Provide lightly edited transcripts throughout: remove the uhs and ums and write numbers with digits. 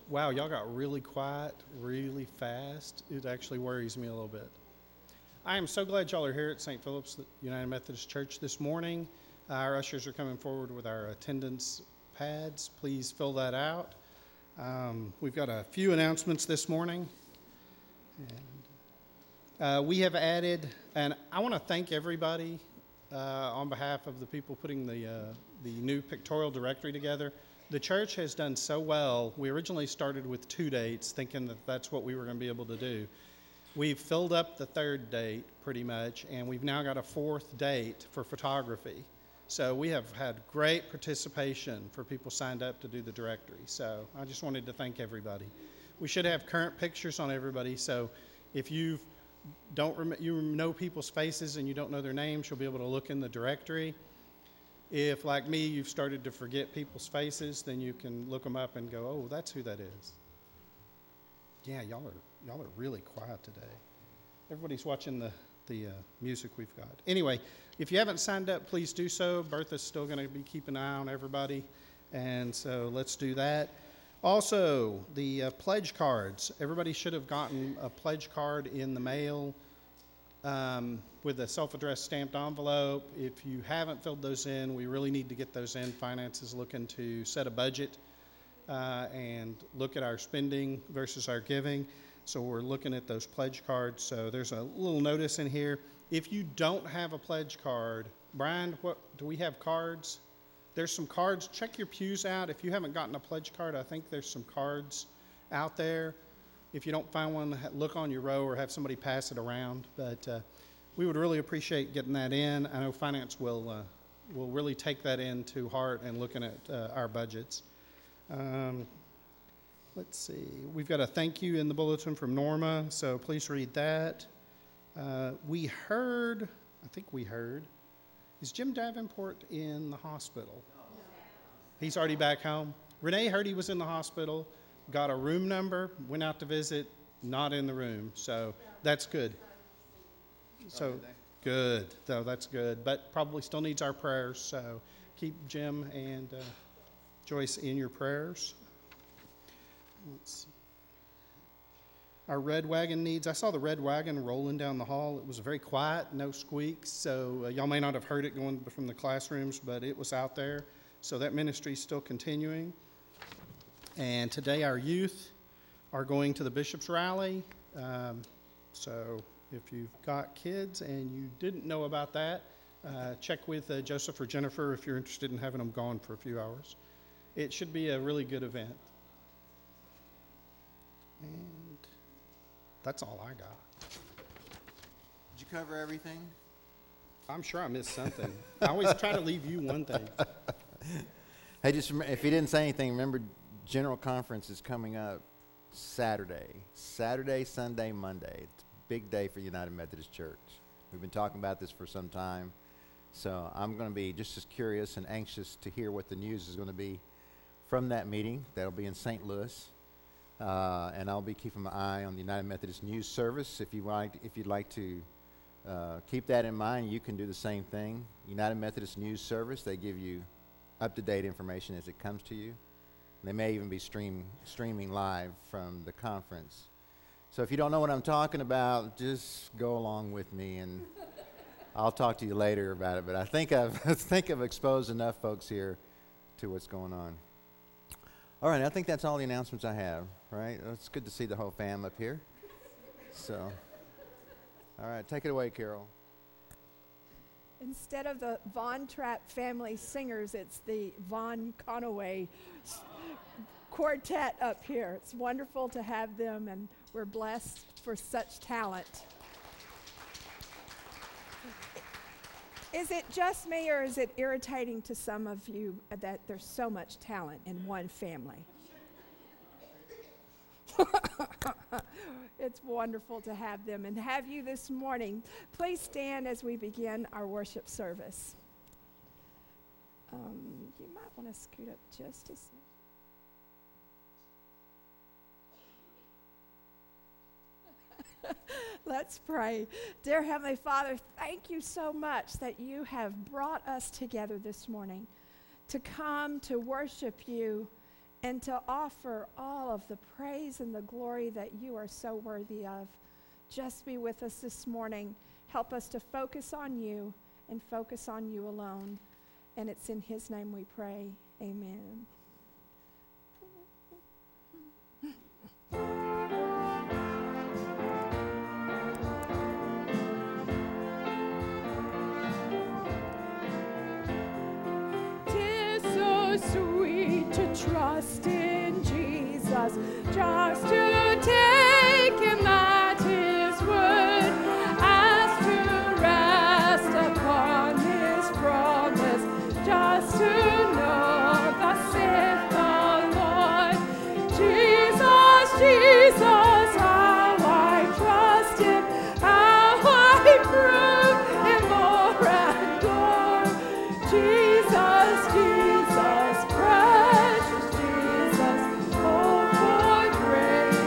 Wow, y'all got really quiet really fast. It actually worries me a little bit. I am so glad y'all are here at St. Philip's United Methodist Church this morning. Our ushers are coming forward with our attendance pads. Please fill that out. We've got a few announcements this morning. And we have added, and I want to thank everybody on behalf of the people putting the new pictorial directory together. The church has done so well. We originally started with 2 dates, thinking that that's what we were going to be able to do. We've filled up the 3rd date pretty much, and we've now got a 4th date for photography. So we have had great participation for people signed up to do the directory. So I just wanted to thank everybody. We should have current pictures on everybody, so if you know people's faces and you don't know their names, you'll be able to look in the directory. If, like me, you've started to forget people's faces, then you can look them up and go, oh, that's who that is. Yeah, y'all are really quiet today. Everybody's watching the music we've got. Anyway, if you haven't signed up, please do so. Bertha's still going to be keeping an eye on everybody, and so let's do that. Also, the pledge cards. Everybody should have gotten a pledge card in the mail with a self-addressed stamped envelope. If you haven't filled those in, we really need to get those in. Finance is looking to set a budget and look at our spending versus our giving. So we're looking at those pledge cards. So there's a little notice in here. If you don't have a pledge card, Brian, do we have cards? There's some cards. Check your pews out. If you haven't gotten a pledge card, I think there's some cards out there. If you don't find one, look on your row or have somebody pass it around. But we would really appreciate getting that in. I know finance will really take that into heart and looking at our budgets. Let's see. We've got a thank you in the bulletin from Norma, so please read that. We heard, is Jim Davenport in the hospital? He's already back home. Renee heard he was in the hospital, got a room number, went out to visit, not in the room, so that's good. So good, so that's good, but probably still needs our prayers, so keep Jim and Joyce in your prayers. Let's see. Our red wagon needs, I saw the red wagon rolling down the hall. It was very quiet, no squeaks, so y'all may not have heard it going from the classrooms, but it was out there. So that ministry is still continuing. And today our youth are going to the Bishop's Rally. So if you've got kids and you didn't know about that, check with Joseph or Jennifer if you're interested in having them gone for a few hours. It should be a really good event. And that's all I got. Did you cover everything? I'm sure I missed something. I always try to leave you one thing. Hey, just remember, if you didn't say anything, remember General Conference is coming up Saturday, Sunday, Monday. It's a big day for United Methodist Church. We've been talking about this for some time, so I'm going to be just as curious and anxious to hear what the news is going to be from that meeting. That'll be in St. Louis. And I'll be keeping my eye on the United Methodist News Service. If you'd like to keep that in mind, you can do the same thing. United Methodist News Service, they give you up-to-date information as it comes to you. They may even be streaming live from the conference. So if you don't know what I'm talking about, just go along with me, and I'll talk to you later about it. But I think I've exposed enough folks here to what's going on. All right, I think that's all the announcements I have, right? It's good to see the whole fam up here. So, all right, take it away, Carol. Instead of the Von Trapp family singers, it's the Von Conaway quartet up here. It's wonderful to have them, and we're blessed for such talent. Is it just me, or is it irritating to some of you that there's so much talent in one family? It's wonderful to have them and have you this morning. Please stand as we begin our worship service. You might want to scoot up just a second. Let's pray. Dear Heavenly Father, thank you so much that you have brought us together this morning to come to worship you and to offer all of the praise and the glory that you are so worthy of. Just be with us this morning. Help us to focus on you and focus on you alone. And it's in his name we pray. Amen. Tis so sweet to trust in Jesus, just to take him at his word, as to rest upon his promise, just to know thus saith the Lord. Jesus, Jesus, how I trust him, how I prove him more and more. Jesus, Jesus, precious Jesus, oh, for grace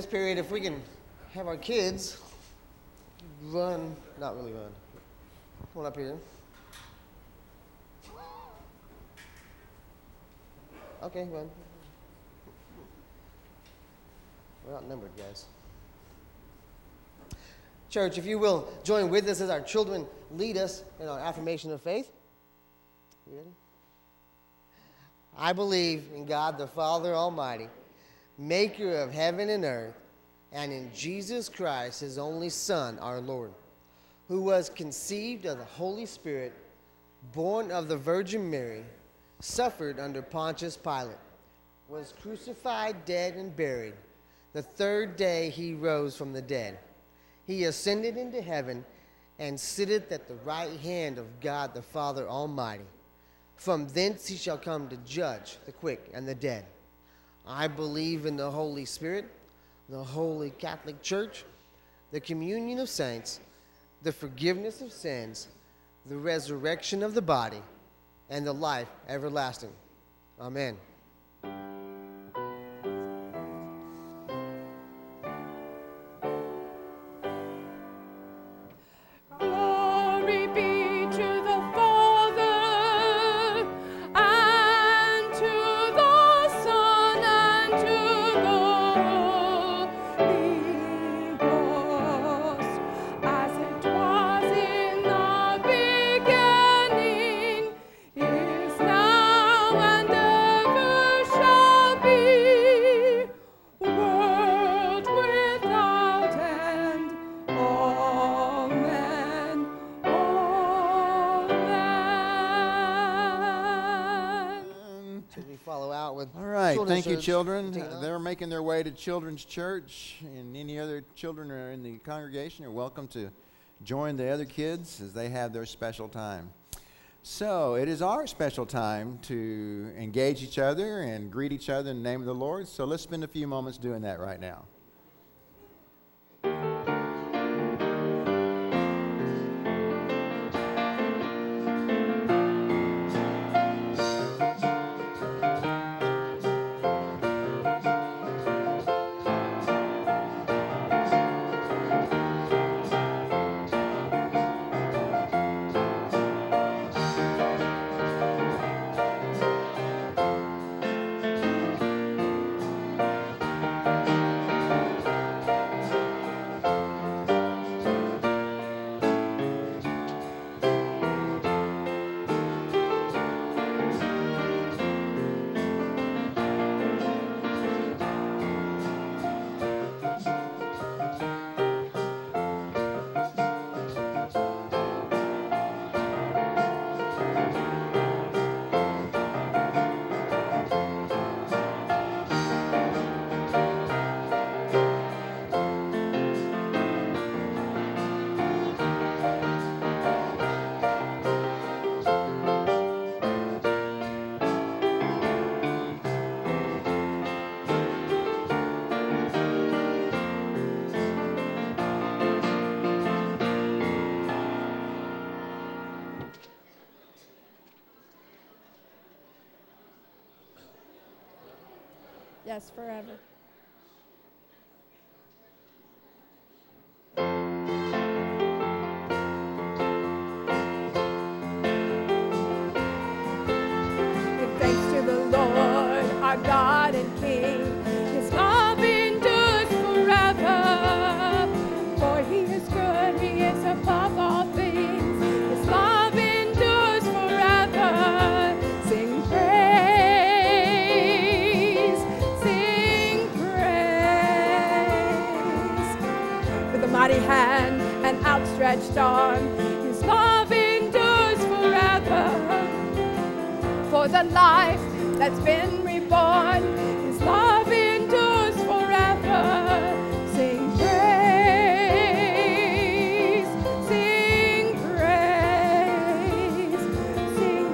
this period, if we can have our kids run, not really run. Come on up here. Okay, run. We're outnumbered, guys. Church, if you will join with us as our children lead us in our affirmation of faith. You ready? I believe in God the Father Almighty, maker of heaven and earth, and in Jesus Christ, his only Son, our Lord, who was conceived of the Holy Spirit, born of the Virgin Mary, suffered under Pontius Pilate, was crucified, dead, and buried. The third day he rose from the dead. He ascended into heaven and sitteth at the right hand of God the Father Almighty. From thence he shall come to judge the quick and the dead. I believe in the Holy Spirit, the Holy Catholic Church, the communion of saints, the forgiveness of sins, the resurrection of the body, and the life everlasting. Amen. Glory be to the Father, and to the Son, and to the Holy Ghost, as it was in the beginning, is now, and ever shall be, world without end. Amen. Amen. Should we follow out with All right, children's thank you, church? children. Tina? They're making their way to Children's Church, and any other children who are in the congregation are welcome to join the other kids as they have their special time. So it is our special time to engage each other and greet each other in the name of the Lord. So let's spend a few moments doing that right now. Yes, forever. Give thanks to the Lord, our God and King. His love endures forever. For he is good, he is above all things. His love endures forever. Sing praise, sing praise. With a mighty hand and outstretched arm, his love endures forever. For the life that's been reborn, his love endures forever. Sing praise, sing praise, sing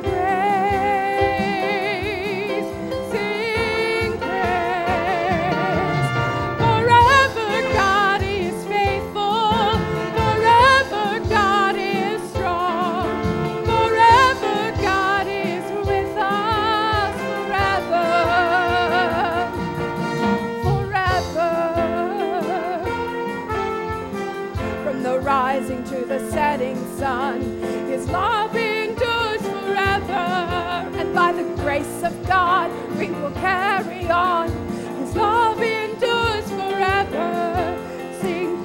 praise, sing praise. Forever God is faithful, forever God is strong, forever God is with us forever. will carry on. His love endures forever. Sing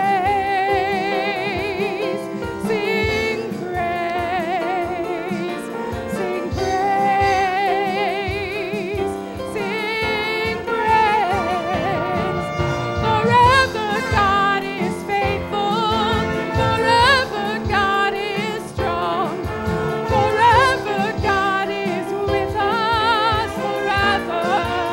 praise, sing praise, sing praise, sing praise. Forever God is faithful. Forever God is strong. Forever God is with us forever.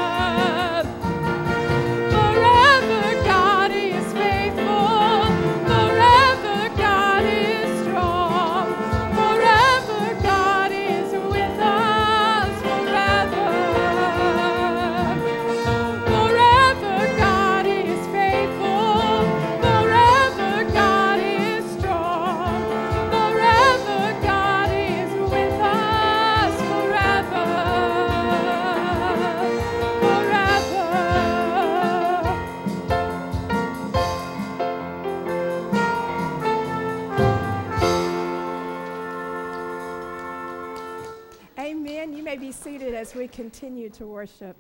Forever God is faithful. Forever God is strong. Forever God is with us forever. Forever God is faithful. Forever God is strong. Forever God is with us forever. Amen. You may be seated as we continue to worship.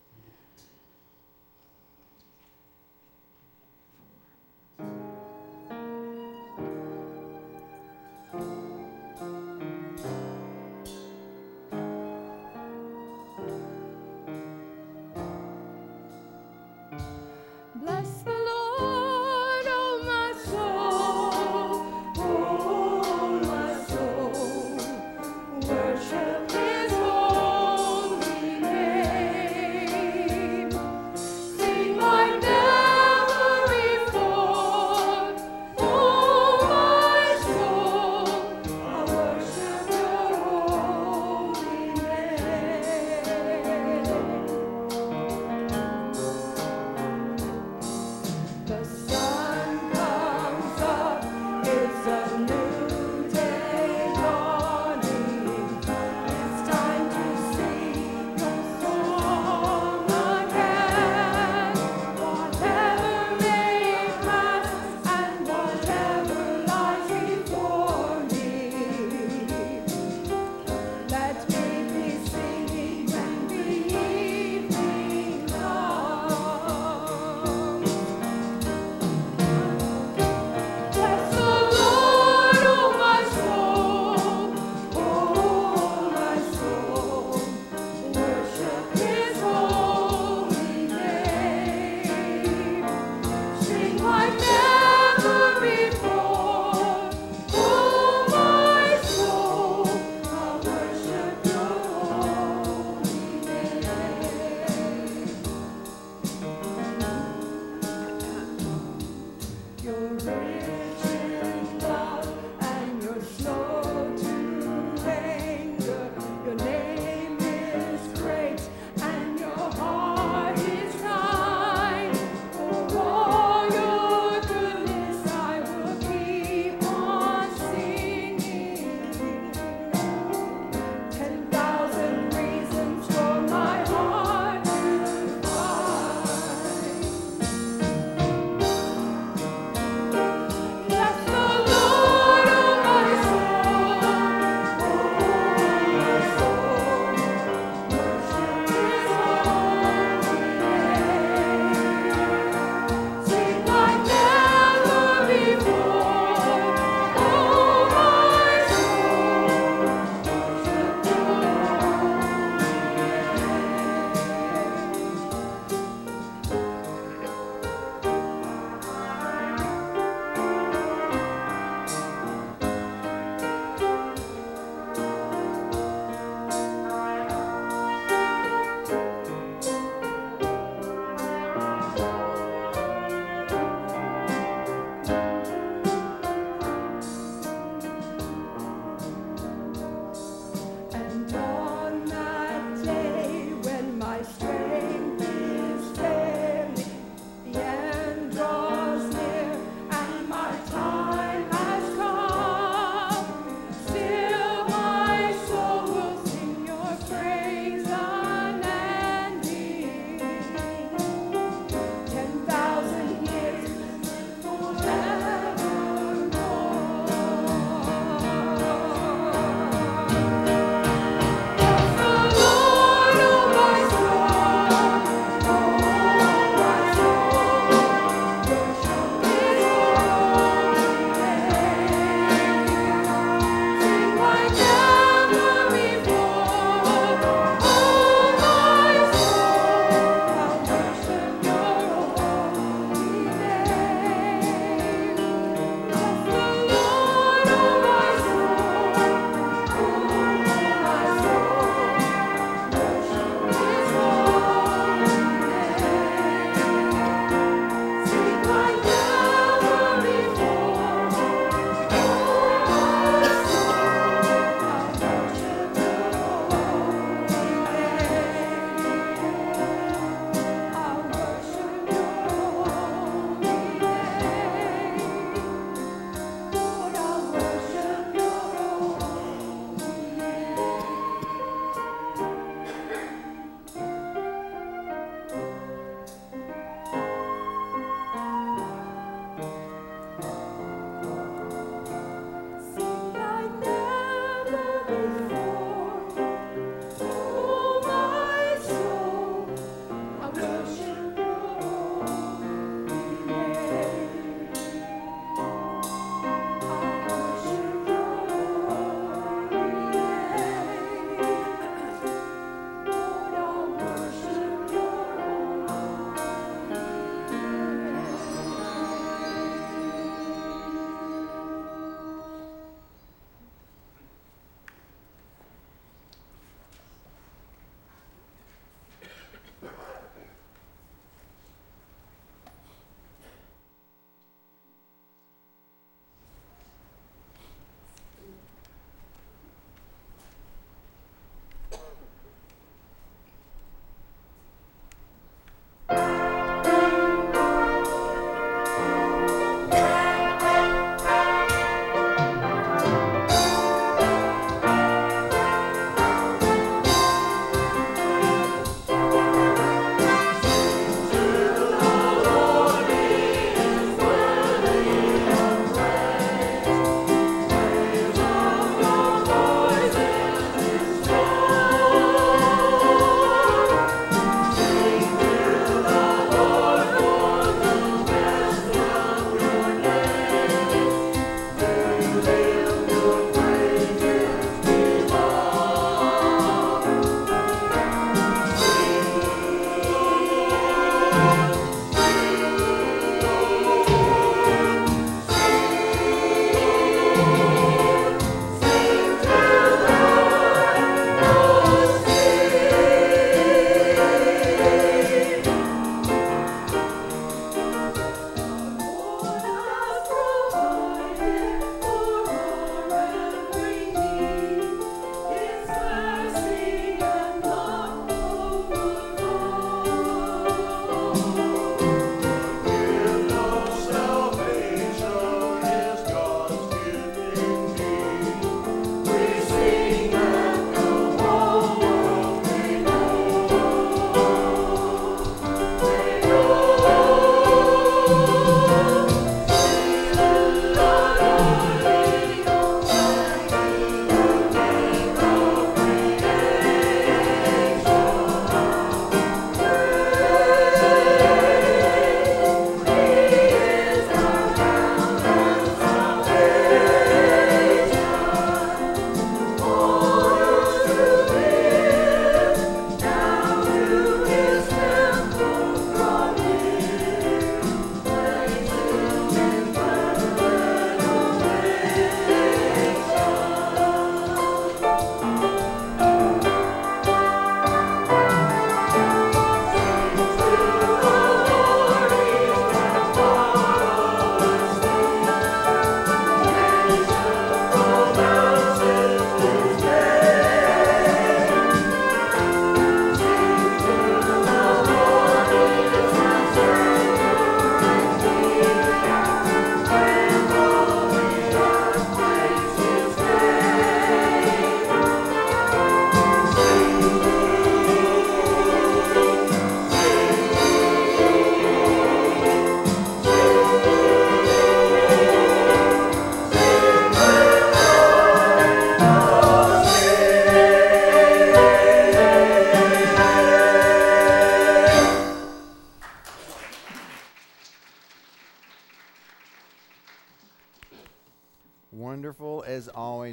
Bless the Lord, oh my soul, oh my soul. Worship His holy name.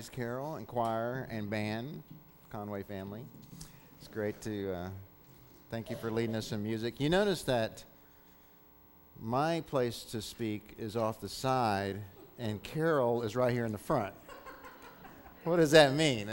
praise carol and choir and band, Conway family. It's great to thank you for leading us in music. You notice that my place to speak is off the side and Carol is right here in the front. What does that mean?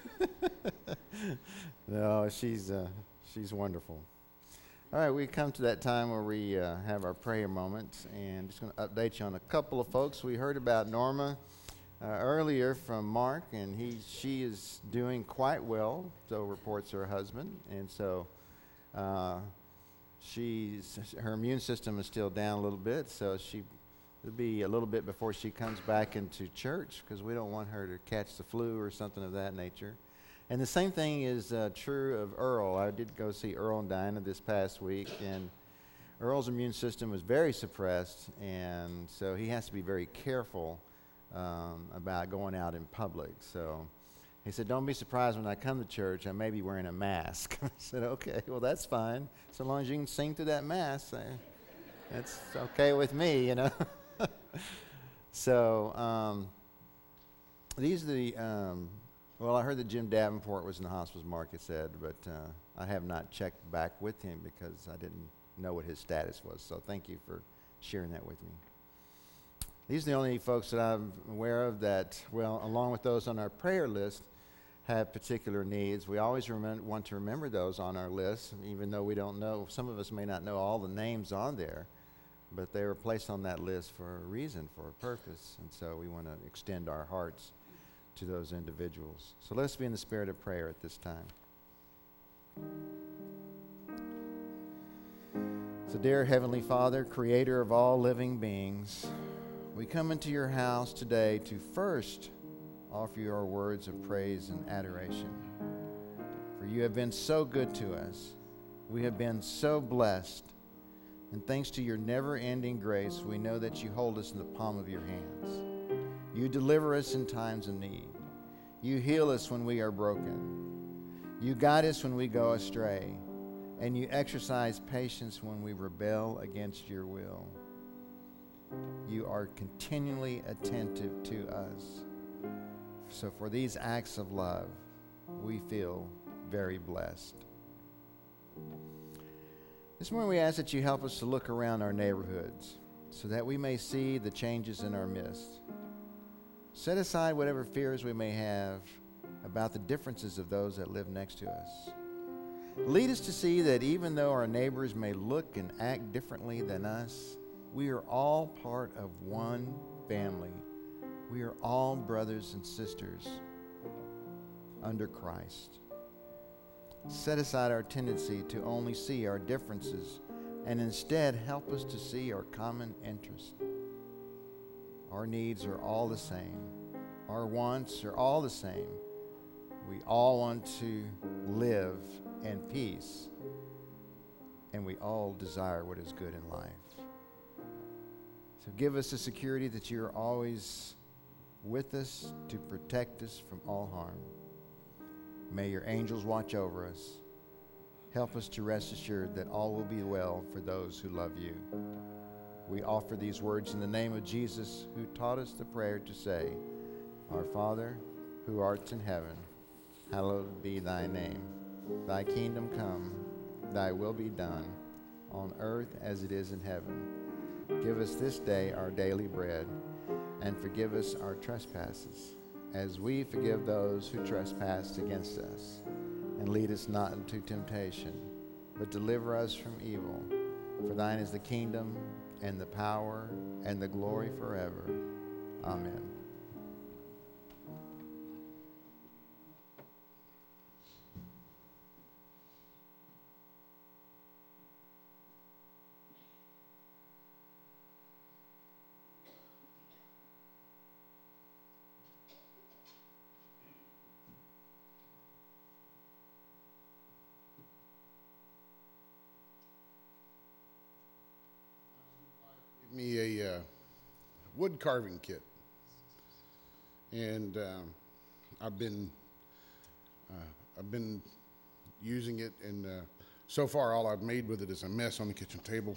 No, she's wonderful. All right, we come to that time where we have our prayer moments, and just going to update you on a couple of folks. We heard about Norma earlier from Mark, and she is doing quite well, so reports her husband, and so her immune system is still down a little bit, so it'll be a little bit before she comes back into church, because we don't want her to catch the flu or something of that nature. And the same thing is true of Earl. I did go see Earl and Dinah this past week, and Earl's immune system was very suppressed, and so he has to be very careful about going out in public. So he said, don't be surprised when I come to church, I may be wearing a mask. I said, okay, well, that's fine. So long as you can sing through that mask, that's okay with me, you know. So these are the... well, I heard that Jim Davenport was in the hospital, as Mark had said, but I have not checked back with him because I didn't know what his status was. So thank you for sharing that with me. These are the only folks that I'm aware of that, well, along with those on our prayer list, have particular needs. We always want to remember those on our list, even though we don't know. Some of us may not know all the names on there, but they were placed on that list for a reason, for a purpose, and so we want to extend our hearts to those individuals. So let's be in the spirit of prayer at this time. So, dear Heavenly Father, creator of all living beings, we come into your house today to first offer you our words of praise and adoration. For you have been so good to us. We have been so blessed. And thanks to your never-ending grace, we know that you hold us in the palm of your hands. You deliver us in times of need. You heal us when we are broken. You guide us when we go astray. And you exercise patience when we rebel against your will. You are continually attentive to us. So for these acts of love, we feel very blessed. This morning we ask that you help us to look around our neighborhoods so that we may see the changes in our midst. Set aside whatever fears we may have about the differences of those that live next to us. Lead us to see that even though our neighbors may look and act differently than us, we are all part of one family. We are all brothers and sisters under Christ. Set aside our tendency to only see our differences and instead help us to see our common interest. Our needs are all the same. Our wants are all the same. We all want to live in peace, and we all desire what is good in life. So give us the security that you are always with us to protect us from all harm. May your angels watch over us. Help us to rest assured that all will be well for those who love you. We offer these words in the name of Jesus, who taught us the prayer to say, Our Father, who art in heaven, hallowed be thy name. Thy kingdom come, thy will be done, on earth as it is in heaven. Give us this day our daily bread, and forgive us our trespasses, as we forgive those who trespass against us. And lead us not into temptation, but deliver us from evil. For thine is the kingdom, and the power, and the glory forever. Amen. Me a wood carving kit, and I've been using it, and so far all I've made with it is a mess on the kitchen table.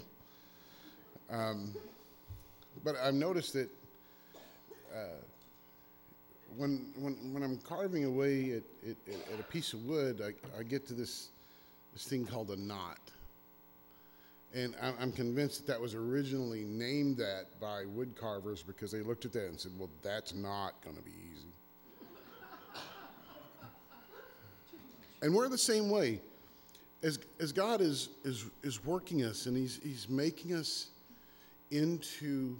But I've noticed that when I'm carving away at a piece of wood, I get to this thing called a knot. And I'm convinced that was originally named that by wood carvers because they looked at that and said, well, that's not going to be easy. And we're the same way. As God is working us and he's making us into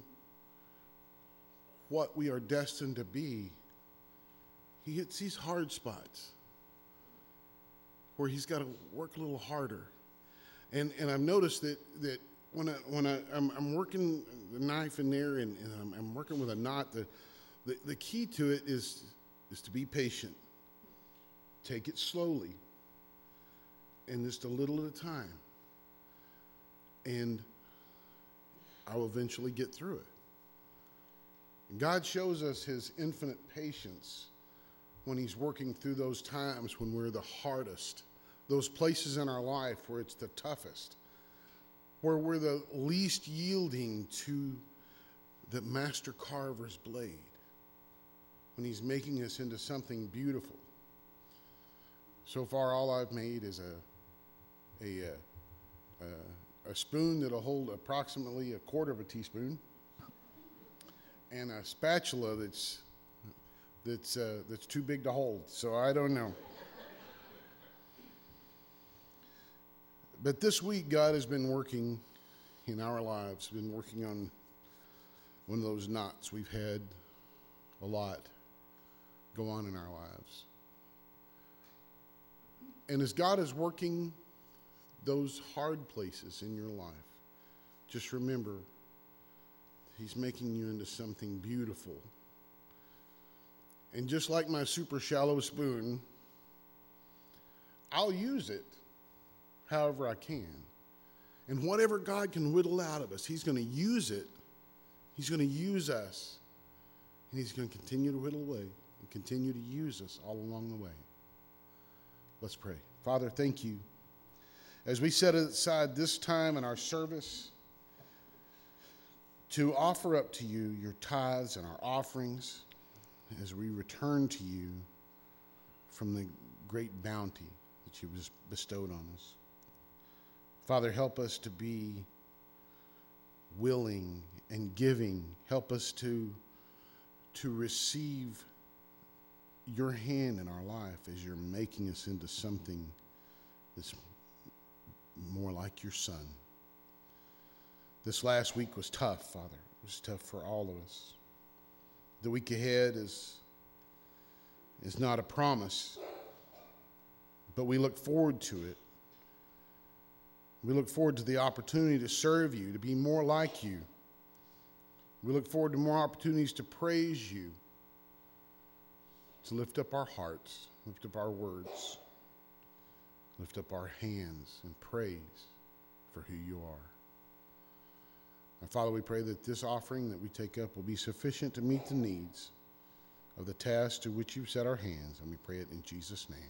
what we are destined to be, he hits these hard spots where he's got to work a little harder. And I've noticed that when I'm working the knife in there and I'm working with a knot, the key to it is to be patient. Take it slowly and just a little at a time. And I will eventually get through it. And God shows us his infinite patience when he's working through those times when we're the hardest, those places in our life where it's the toughest, where we're the least yielding to the master carver's blade, when he's making us into something beautiful. So far, all I've made is a spoon that'll hold approximately a quarter of a teaspoon, and a spatula that's too big to hold. So I don't know. But this week, God has been working in our lives, been working on one of those knots. We've had a lot go on in our lives. And as God is working those hard places in your life, just remember, he's making you into something beautiful. And just like my super shallow spoon, I'll use it however I can. And whatever God can whittle out of us, he's going to use it. He's going to use us. And he's going to continue to whittle away and continue to use us all along the way. Let's pray. Father, thank you. As we set aside this time in our service to offer up to you your tithes and our offerings as we return to you from the great bounty that you bestowed on us. Father, help us to be willing and giving. Help us to receive your hand in our life as you're making us into something that's more like your Son. This last week was tough, Father. It was tough for all of us. The week ahead is not a promise, but we look forward to it. We look forward to the opportunity to serve you, to be more like you. We look forward to more opportunities to praise you, to lift up our hearts, lift up our words, lift up our hands in praise for who you are. And Father, we pray that this offering that we take up will be sufficient to meet the needs of the task to which you've set our hands, and we pray it in Jesus' name.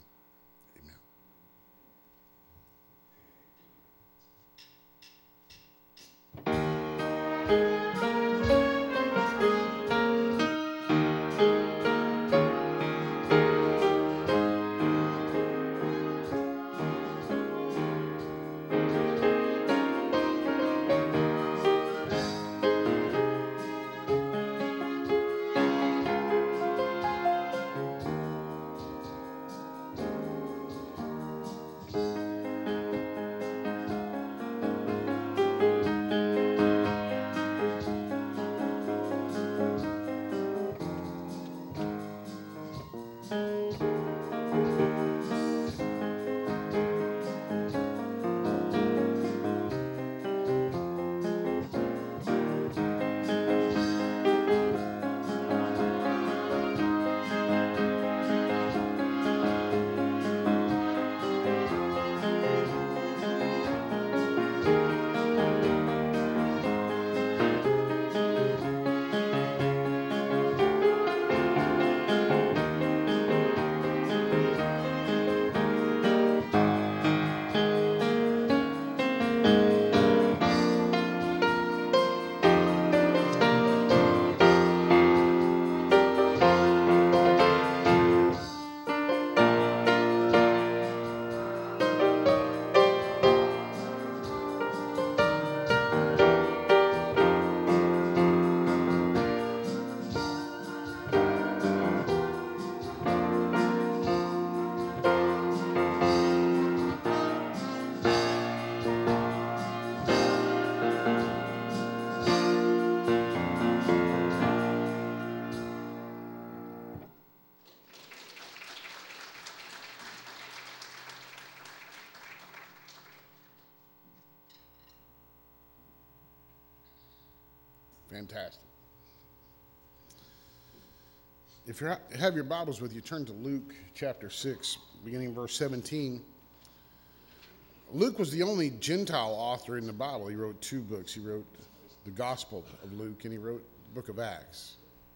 Fantastic. If you have your Bibles with you, turn to Luke chapter 6, beginning verse 17. Luke was the only Gentile author in the Bible. He wrote 2 books. He wrote the Gospel of Luke, and he wrote the book of Acts.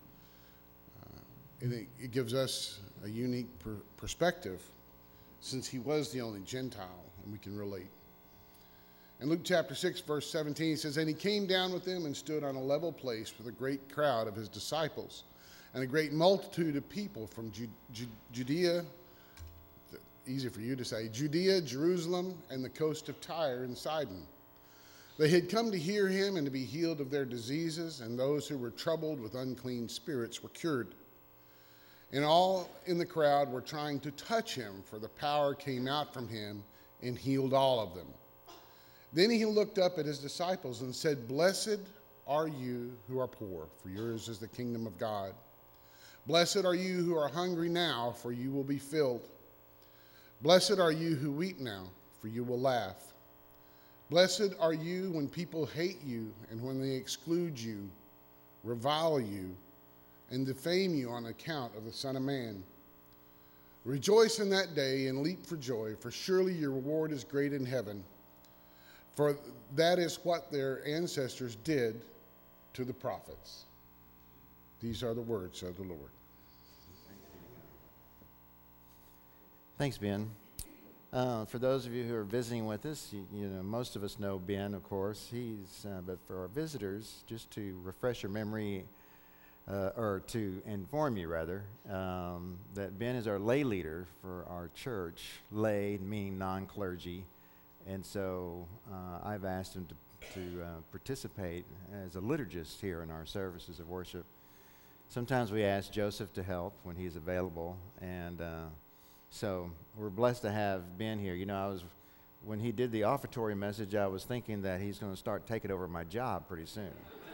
And it gives us a unique perspective, since he was the only Gentile, and we can relate. In Luke chapter 6, verse 17, he says, "And he came down with them and stood on a level place with a great crowd of his disciples and a great multitude of people from Judea," easy for you to say, "Judea, Jerusalem, and the coast of Tyre and Sidon. They had come to hear him and to be healed of their diseases, and those who were troubled with unclean spirits were cured. And all in the crowd were trying to touch him, for the power came out from him and healed all of them. Then he looked up at his disciples and said, 'Blessed are you who are poor, for yours is the kingdom of God. Blessed are you who are hungry now, for you will be filled. Blessed are you who weep now, for you will laugh. Blessed are you when people hate you and when they exclude you, revile you, and defame you on account of the Son of Man. Rejoice in that day and leap for joy, for surely your reward is great in heaven. For that is what their ancestors did to the prophets.'" These are the words of the Lord. Thanks, Ben. For those of you who are visiting with us, you know, most of us know Ben, of course. But for our visitors, just to refresh your memory, or to inform you rather, that Ben is our lay leader for our church, lay meaning non-clergy, and so I've asked him to participate as a liturgist here in our services of worship. Sometimes we ask Joseph to help when he's available, and so we're blessed to have Ben here. You know, when he did the offertory message, I was thinking that he's going to start taking over my job pretty soon.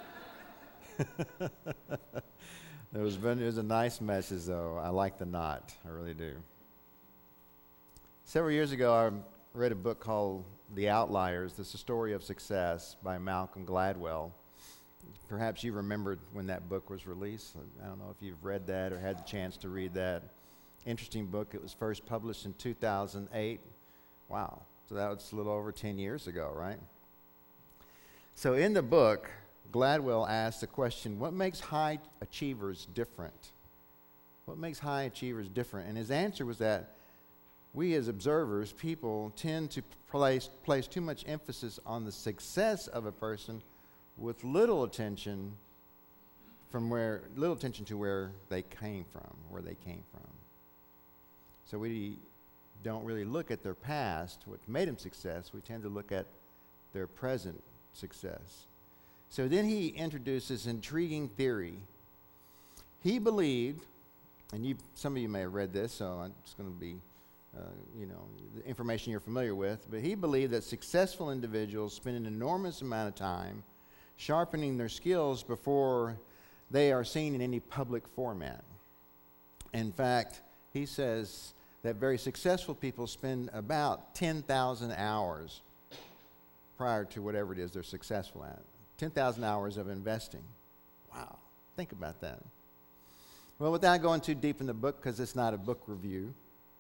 It was a nice message, though. I like the knot. I really do. Several years ago, I read a book called The Outliers, The Story of Success by Malcolm Gladwell. Perhaps you remembered when that book was released. I don't know if you've read that or had the chance to read that. Interesting book. It was first published in 2008. Wow. So that was a little over 10 years ago, right? So in the book, Gladwell asked the question, what makes high achievers different? What makes high achievers different? And his answer was that we as observers, people, tend to place too much emphasis on the success of a person with little attention to where they came from. So we don't really look at their past, what made them success. We tend to look at their present success. So then he introduced this intriguing theory. He believed, and some of you may have read this, so it's going to be, the information you're familiar with, but he believed that successful individuals spend an enormous amount of time sharpening their skills before they are seen in any public format. In fact, he says that very successful people spend about 10,000 hours prior to whatever it is they're successful at. 10,000 hours of investing. Wow, think about that. Well, without going too deep in the book, because it's not a book review,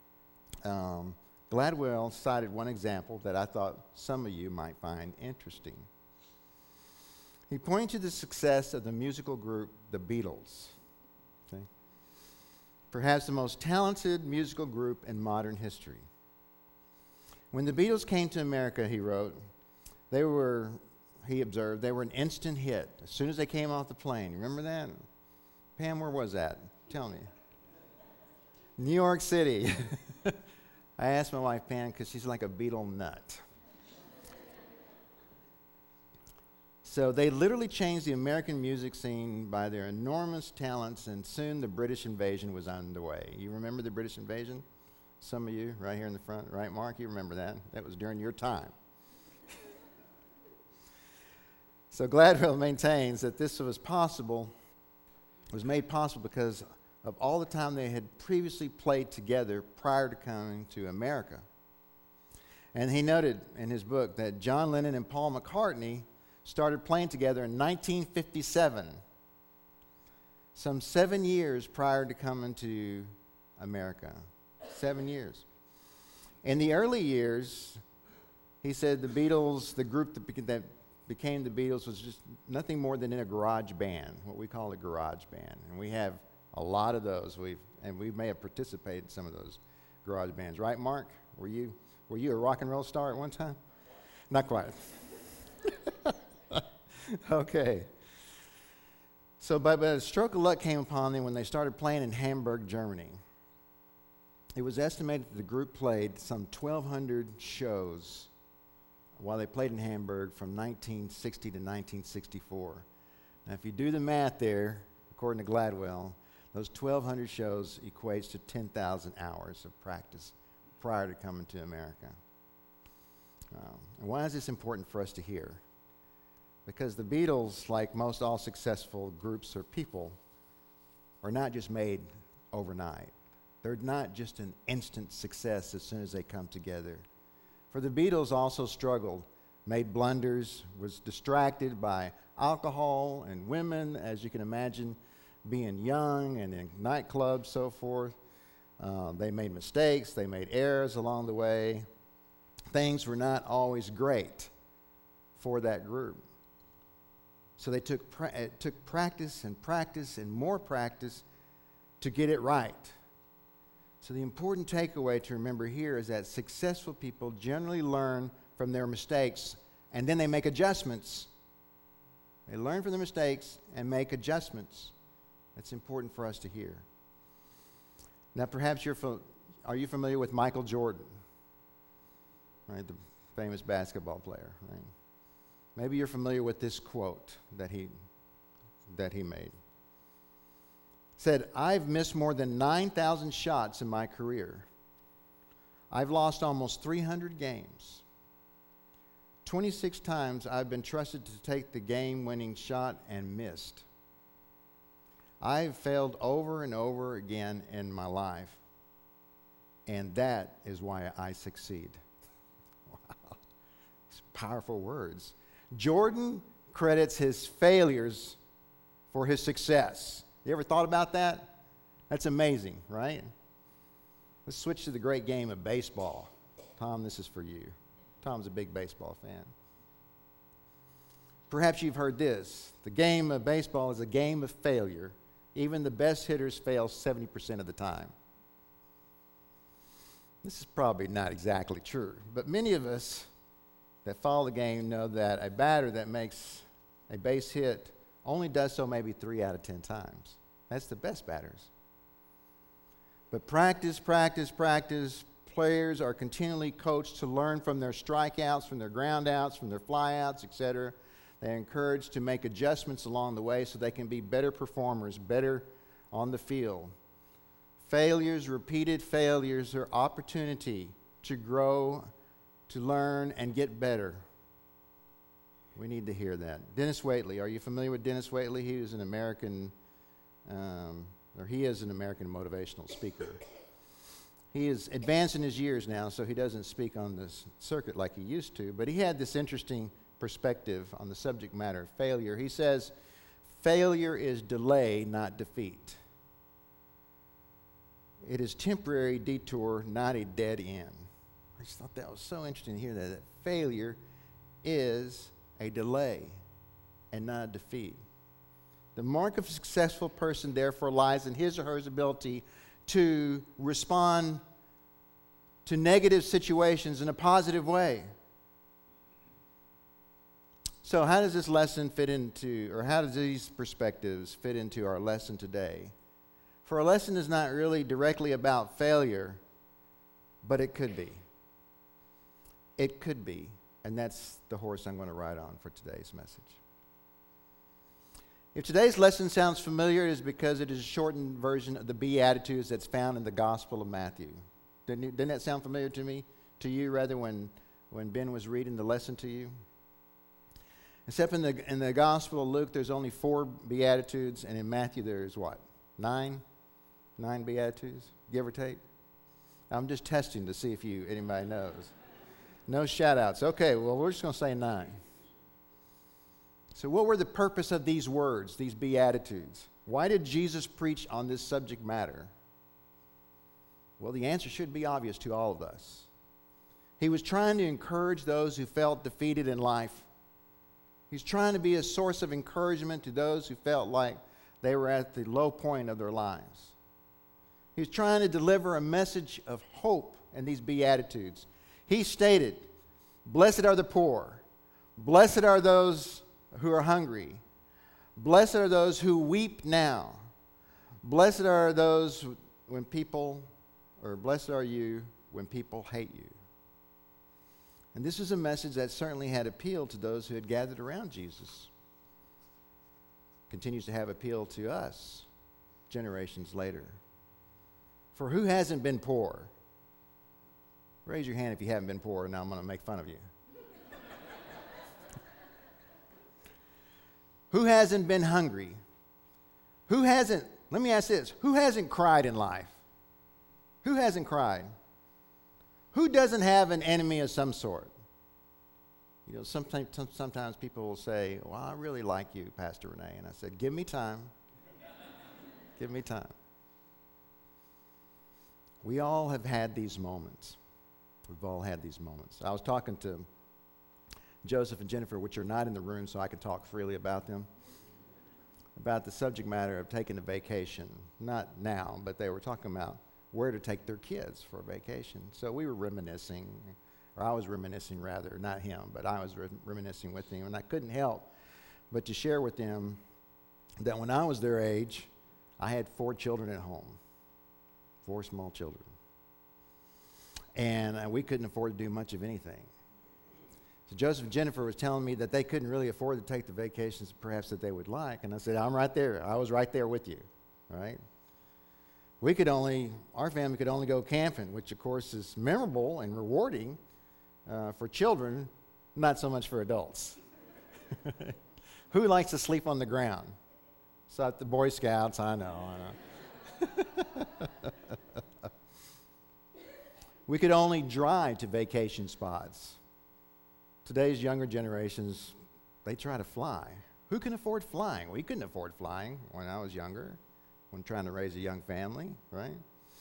Gladwell cited one example that I thought some of you might find interesting. He pointed to the success of the musical group, the Beatles. Okay? Perhaps the most talented musical group in modern history. When the Beatles came to America, he wrote, he observed, they were an instant hit as soon as they came off the plane. Remember that? Pam, where was that? Tell me. New York City. I asked my wife, Pam, because she's like a Beatle nut. So they literally changed the American music scene by their enormous talents, and soon the British invasion was underway. You remember the British invasion? Some of you right here in the front, right, Mark? You remember that? That was during your time. So Gladwell maintains that this was made possible because of all the time they had previously played together prior to coming to America. And he noted in his book that John Lennon and Paul McCartney started playing together in 1957, some 7 years prior to coming to America. 7 years. In the early years, he said the Beatles, the group that became the Beatles, was just nothing more than in a garage band, what we call a garage band. And we have a lot of those. We may have participated in some of those garage bands. Right, Mark? Were you a rock and roll star at one time? Not quite. Okay. So, but a stroke of luck came upon them when they started playing in Hamburg, Germany. It was estimated that the group played some 1,200 shows while they played in Hamburg from 1960 to 1964. Now, if you do the math there, according to Gladwell, those 1,200 shows equates to 10,000 hours of practice prior to coming to America. And why is this important for us to hear? Because the Beatles, like most all successful groups or people, are not just made overnight. They're not just an instant success as soon as they come together. For the Beatles also struggled, made blunders, was distracted by alcohol and women, as you can imagine, being young and in nightclubs, so forth. They made mistakes, they made errors along the way. Things were not always great for that group. So they took practice and practice and more practice to get it right. So the important takeaway to remember here is that successful people generally learn from their mistakes and then they make adjustments. They learn from their mistakes and make adjustments. That's important for us to hear. Now perhaps are you familiar with Michael Jordan? Right, the famous basketball player, right? Maybe you're familiar with this quote that he made. Said, "I've missed more than 9,000 shots in my career. I've lost almost 300 games. 26 times I've been trusted to take the game-winning shot and missed. I've failed over and over again in my life, and that is why I succeed." Wow, these powerful words. Jordan credits his failures for his success. You ever thought about that? That's amazing, right? Let's switch to the great game of baseball. Tom, this is for you. Tom's a big baseball fan. Perhaps you've heard this. The game of baseball is a game of failure. Even the best hitters fail 70% of the time. This is probably not exactly true, but many of us that follow the game know that a batter that makes a base hit only does so maybe 3 out of 10 times. That's the best batters. But practice. Players are continually coached to learn from their strikeouts, from their groundouts, from their flyouts, etc. They're encouraged to make adjustments along the way so they can be better performers, better on the field. Failures, repeated failures, are opportunity to grow, to learn, and get better. We need to hear that. Dennis Waitley. Are you familiar with Dennis Waitley? He is an American, motivational speaker. He is advanced in his years now, so he doesn't speak on this circuit like he used to, but he had this interesting perspective on the subject matter of failure. He says, failure is delay, not defeat. It is temporary detour, not a dead end. I just thought that was so interesting to hear that failure is a delay and not a defeat. The mark of a successful person, therefore, lies in his or her ability to respond to negative situations in a positive way. So how does this lesson fit into, or how does these perspectives fit into our lesson today? For our lesson is not really directly about failure, but it could be. It could be, and that's the horse I'm going to ride on for today's message. If today's lesson sounds familiar, it is because it is a shortened version of the Beatitudes that's found in the Gospel of Matthew. Didn't that sound familiar to you, when Ben was reading the lesson to you? Except in the Gospel of Luke, there's only 4 Beatitudes, and in Matthew there's what? 9 Beatitudes, give or take? I'm just testing to see if anybody knows. No shout-outs. Okay, well, we're just going to say 9. So what were the purpose of these words, these Beatitudes? Why did Jesus preach on this subject matter? Well, the answer should be obvious to all of us. He was trying to encourage those who felt defeated in life. He's trying to be a source of encouragement to those who felt like they were at the low point of their lives. He's trying to deliver a message of hope in these Beatitudes. He stated, "Blessed are the poor. Blessed are those who are hungry. Blessed are those who weep now. Blessed are those when people, or blessed are you when people hate you." And this is a message that certainly had appeal to those who had gathered around Jesus. Continues to have appeal to us generations later. For who hasn't been poor? Raise your hand if you haven't been poor, and now I'm going to make fun of you. Who hasn't been hungry? Who hasn't, let me ask this, who hasn't cried in life? Who hasn't cried? Who doesn't have an enemy of some sort? You know, sometimes people will say, "Well, I really like you, Pastor Renee." And I said, "Give me time. Give me time." We all have had these moments. We've all had these moments. I was talking to Joseph and Jennifer, which are not in the room, so I can talk freely about them, about the subject matter of taking a vacation. Not now, but they were talking about where to take their kids for a vacation. So we were reminiscing, or I was reminiscing rather, not him, but I was reminiscing with him, and I couldn't help but to share with them that when I was their age, I had 4 children at home, 4 small children, and we couldn't afford to do much of anything. So Joseph and Jennifer was telling me that they couldn't really afford to take the vacations perhaps that they would like, and I said, "I'm right there. I was right there with you," right? Our family could only go camping, which of course is memorable and rewarding for children, not so much for adults. Who likes to sleep on the ground? So at the Boy Scouts, I know. We could only drive to vacation spots. Today's younger generations, they try to fly. Who can afford flying? We couldn't afford flying when I was younger, when trying to raise a young family, right?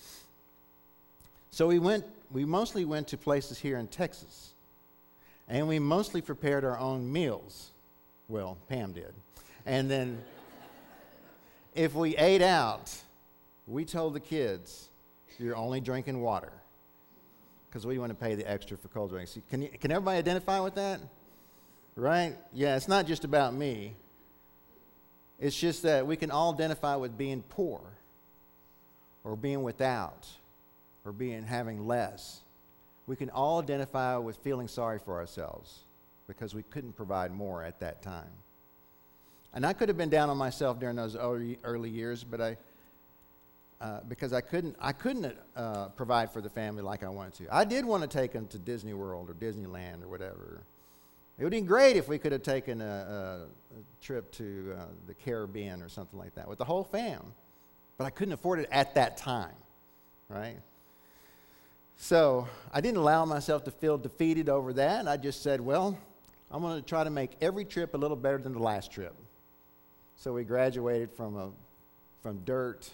So we mostly went to places here in Texas, and we mostly prepared our own meals. Well, Pam did. And then if we ate out, we told the kids, "You're only drinking water," because we want to pay the extra for cold drinks. Can everybody identify with that? Right? Yeah, it's not just about me. It's just that we can all identify with being poor, or being without, or having less. We can all identify with feeling sorry for ourselves because we couldn't provide more at that time. And I could have been down on myself during those early years, but because I couldn't provide for the family like I wanted to. I did want to take them to Disney World or Disneyland or whatever. It would have been great if we could have taken a trip to the Caribbean or something like that with the whole fam, but I couldn't afford it at that time, right? So I didn't allow myself to feel defeated over that. I just said, well, I'm going to try to make every trip a little better than the last trip. So we graduated from dirt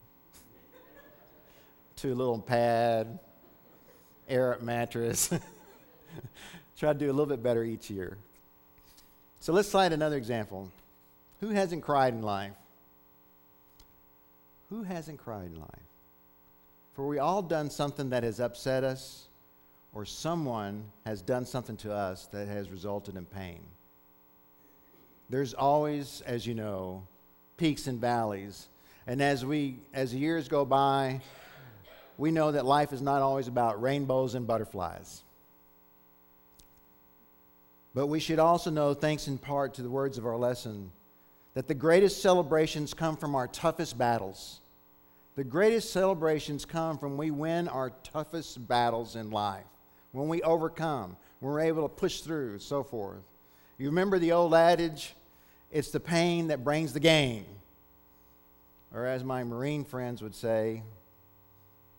to a little pad, air-up mattress. Try to do a little bit better each year. So let's cite another example. Who hasn't cried in life? Who hasn't cried in life? For we all done something that has upset us, or someone has done something to us that has resulted in pain. There's always, as you know, peaks and valleys. And as the years go by, we know that life is not always about rainbows and butterflies. But we should also know, thanks in part to the words of our lesson, that the greatest celebrations come from our toughest battles. The greatest celebrations come from when we win our toughest battles in life, when we overcome, when we're able to push through, and so forth. You remember the old adage, it's the pain that brings the gain. Or as my Marine friends would say,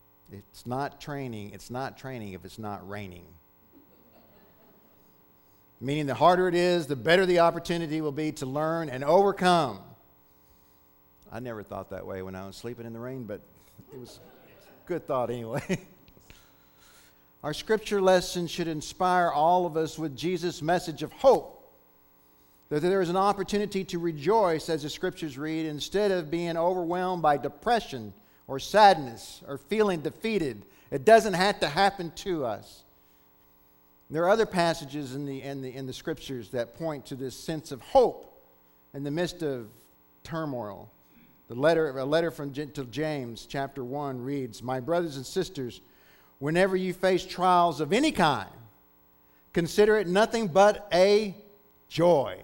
it's not training if it's not raining. meaning the harder it is, the better the opportunity will be to learn and overcome. I never thought that way when I was sleeping in the rain, but it was a good thought anyway. Our scripture lesson should inspire all of us with Jesus' message of hope, that there is an opportunity to rejoice, as the scriptures read, instead of being overwhelmed by depression or sadness or feeling defeated. It doesn't have to happen to us. There are other passages in the scriptures that point to this sense of hope in the midst of turmoil. A letter to James, chapter 1, reads, "My brothers and sisters, whenever you face trials of any kind, consider it nothing but a joy."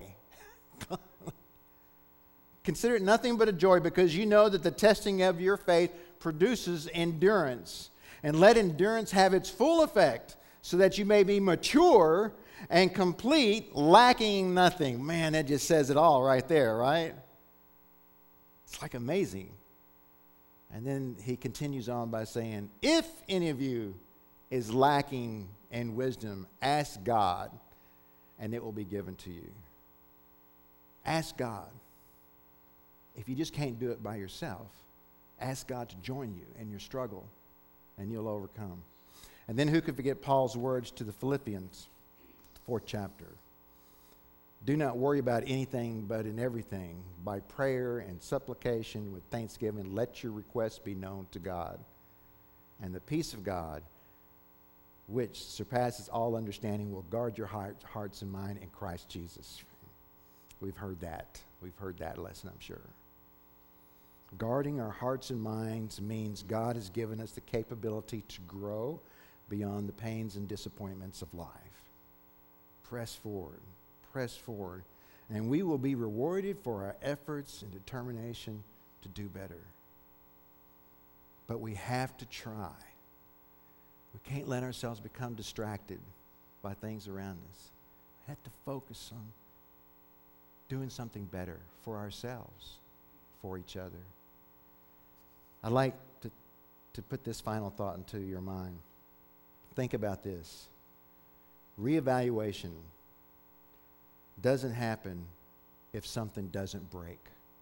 Consider it nothing but a joy, because you know that the testing of your faith produces endurance. And let endurance have its full effect, so that you may be mature and complete, lacking nothing. Man, that just says it all right there, right? It's like amazing. And then he continues on by saying, "If any of you is lacking in wisdom, ask God, and it will be given to you." Ask God. If you just can't do it by yourself, ask God to join you in your struggle, and you'll overcome. And then who could forget Paul's words to the Philippians, 4th chapter. "Do not worry about anything, but in everything, by prayer and supplication with thanksgiving, let your requests be known to God. And the peace of God, which surpasses all understanding, will guard your hearts and mind in Christ Jesus." We've heard that. We've heard that lesson, I'm sure. Guarding our hearts and minds means God has given us the capability to grow beyond the pains and disappointments of life. Press forward, and we will be rewarded for our efforts and determination to do better. But we have to try. We can't let ourselves become distracted by things around us. We have to focus on doing something better for ourselves, for each other. I'd like to put this final thought into your mind. Think about this. Reevaluation doesn't happen if something doesn't break.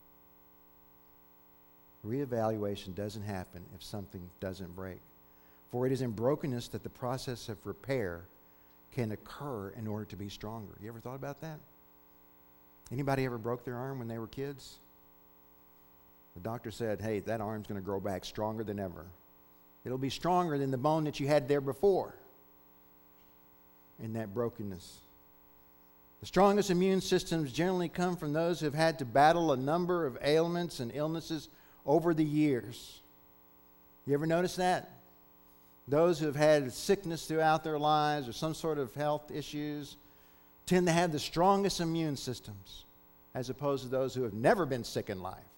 Reevaluation doesn't happen if something doesn't break. For it is in brokenness that the process of repair can occur in order to be stronger. You ever thought about that? Anybody ever broke their arm when they were kids? The doctor said, "Hey, that arm's going to grow back stronger than ever. It'll be stronger than the bone that you had there before." In that brokenness. The strongest immune systems generally come from those who have had to battle a number of ailments and illnesses over the years. You ever notice that? Those who have had sickness throughout their lives or some sort of health issues tend to have the strongest immune systems, as opposed to those who have never been sick in life.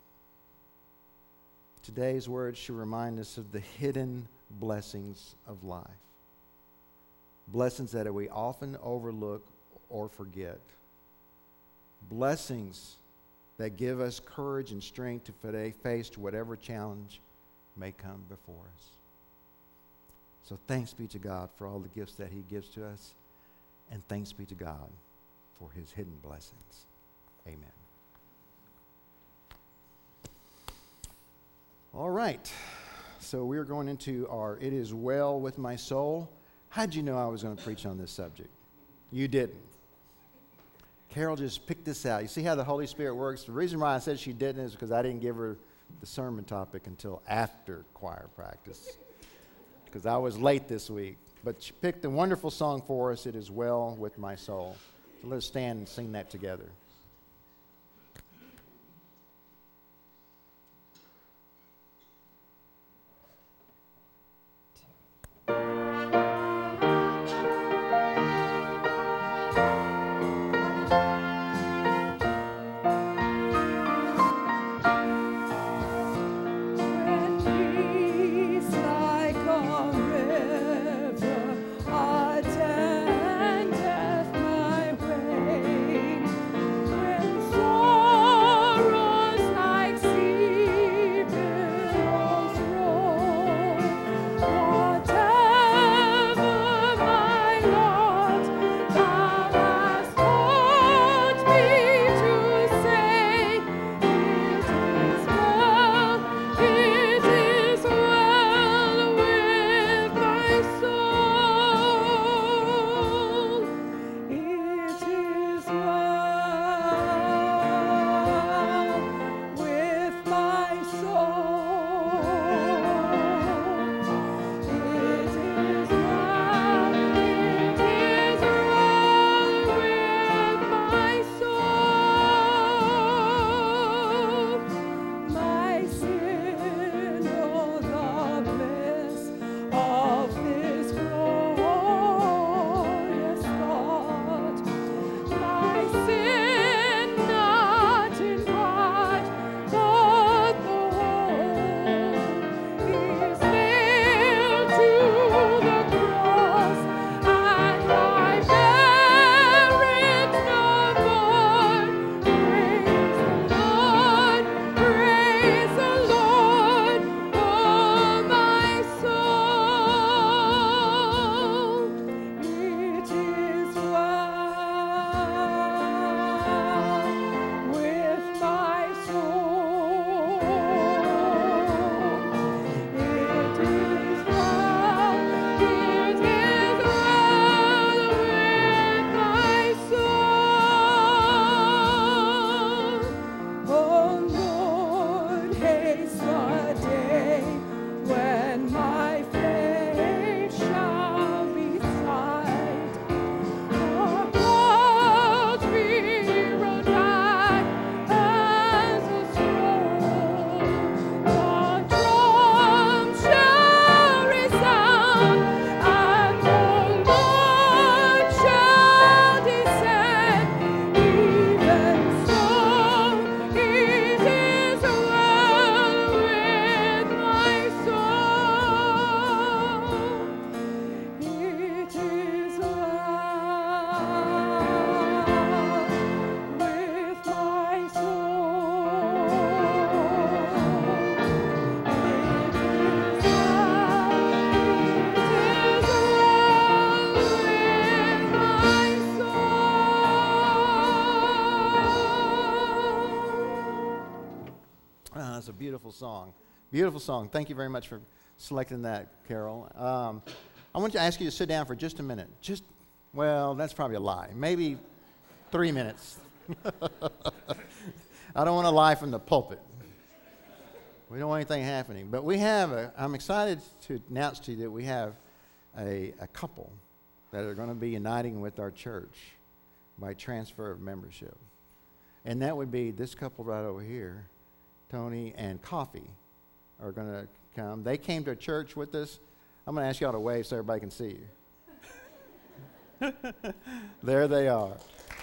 Today's words should remind us of the hidden blessings of life. Blessings that we often overlook or forget. Blessings that give us courage and strength to face whatever challenge may come before us. So thanks be to God for all the gifts that he gives to us, and thanks be to God for his hidden blessings. Amen. All right, so we're going into our "It Is Well With My Soul." How'd you know I was going to preach on this subject? You didn't. Carol just picked this out. You see how the Holy Spirit works? The reason why I said she didn't is because I didn't give her the sermon topic until after choir practice, because I was late this week. But she picked a wonderful song for us, "It Is Well With My Soul." So let's stand and sing that together. Attendeth my way. beautiful song. Beautiful song. Thank you very much for selecting that, Carol. I want to ask you to sit down for just a minute. Well, that's probably a lie. Maybe 3 minutes. I don't want to lie from the pulpit. We don't want anything happening. But I'm excited to announce to you that we have a couple that are going to be uniting with our church by transfer of membership. And that would be this couple right over here, Tony and Coffee, are going to come. They came to church with us. I'm going to ask y'all to wave so everybody can see you. There they are.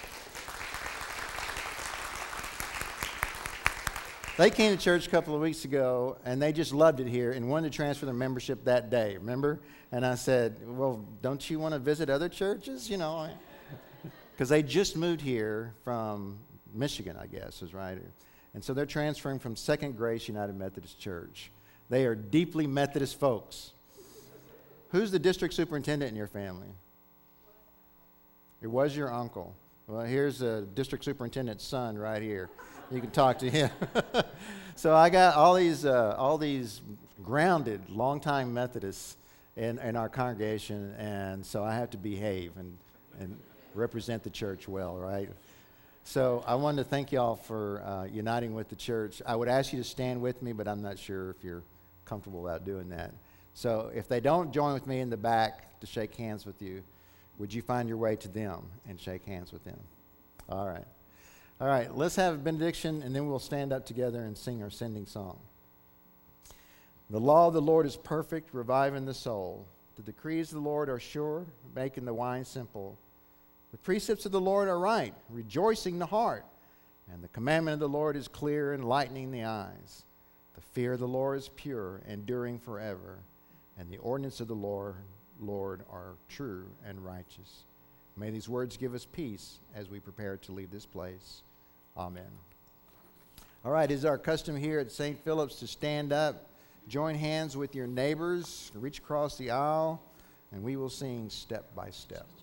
They came to church a couple of weeks ago, and they just loved it here and wanted to transfer their membership that day, remember? And I said, well, don't you want to visit other churches? You know, because they just moved here from Michigan, I guess, is right. And so they're transferring from Second Grace United Methodist Church. They are deeply Methodist folks. Who's the district superintendent in your family? It was your uncle. Well, here's a district superintendent's son right here. You can talk to him. So I got all these grounded, longtime Methodists in our congregation, and so I have to behave and represent the church well, right? So I wanted to thank y'all for uniting with the church. I would ask you to stand with me, but I'm not sure if you're comfortable about doing that. So if they don't join with me in the back to shake hands with you, would you find your way to them and shake hands with them? All right. All right, let's have a benediction, and then we'll stand up together and sing our sending song. The law of the Lord is perfect, reviving the soul. The decrees of the Lord are sure, making the mind simple. The precepts of the Lord are right, rejoicing the heart. And the commandment of the Lord is clear, enlightening the eyes. The fear of the Lord is pure, enduring forever. And the ordinance of the Lord are true and righteous. May these words give us peace as we prepare to leave this place. Amen. All right, it is our custom here at St. Philip's to stand up, join hands with your neighbors, reach across the aisle, and we will sing step by step.